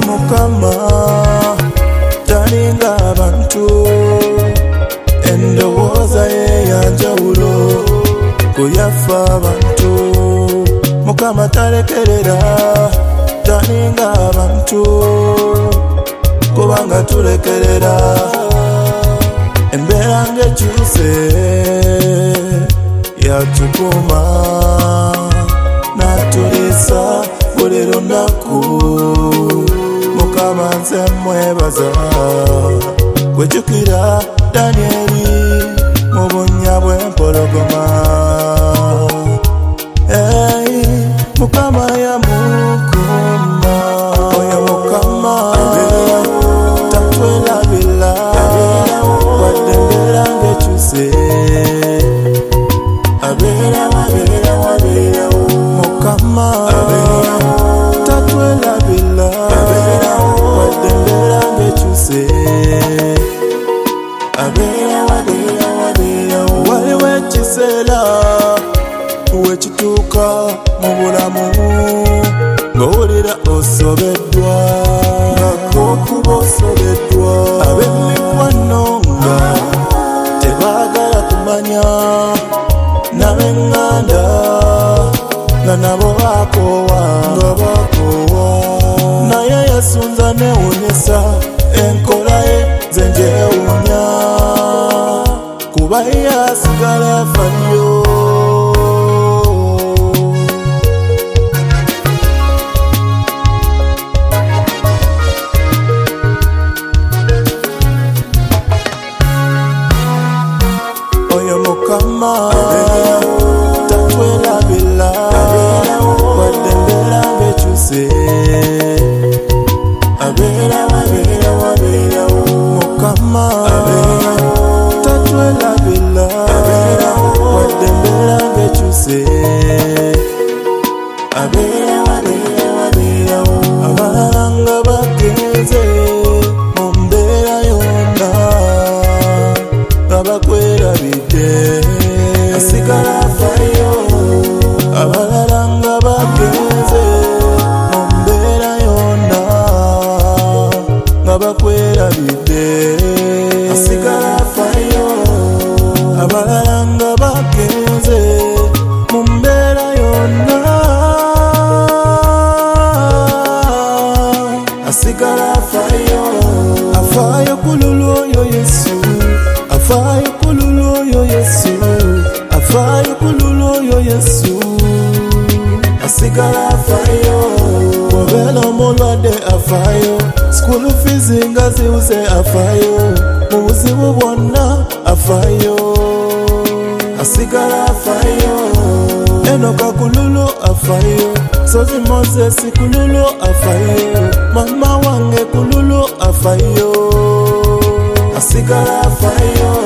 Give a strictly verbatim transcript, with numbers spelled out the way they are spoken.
Mukama talinga abantu endowooza ye yanjawulo kuyafa abantu Mukama talekerera talinga abantu kubanga tulekerera embeera ng'ekyuse yatukuma natulisa buli lunaku Mukama nze mwebaza gwejjukira Danyeri mu bunnya bw'empologoma hey, Mukama yamukuma oyo Mukama tatwelabira wadde embeera ng'ekyuse abeera wabeera wabeerawo Mukama tatwelabira wadde embeera ng'ekyuse abeera wabeera wabeerawo waliwo ekiseera wekituuka mu bulamu ng'owulira osobeddwa ng'okuba osobeddwa ab'emikwano nga tebaagala kumanya n'ab'eŋŋanda nga nabo bakoowa nga bakoowa naye yasunza newunyisa enkola ye nze ngyewuunya kuba yasigala afayo oyo Mukama tatwelabira wadde embeera ng'ekyuse abeera wabeera wabeerawo Mukama tatwelabira wadde embeera ng'ekyuse abeera wabeera wabeerawo abalala nga bagenze mu mbeera yonna nga bakwerabidde asigala afayo abalala nga bagenze mu mbeera yonna nga bakwerabidde asigala afayo abalala nga bagenze mu mbeera yonna asigala afayo afayo kululu oyo Yesu afayo kululu oyo Yesu afayo kululu oyo Yesu asigala afayo obeera omulwadde afayo school fees nga ziwuze afayo mu buzibu bwonna afayo asigala afayo Enoka kululu afayo Sozi Moses kululu afayo Mama wange kululu afayo asigala afayo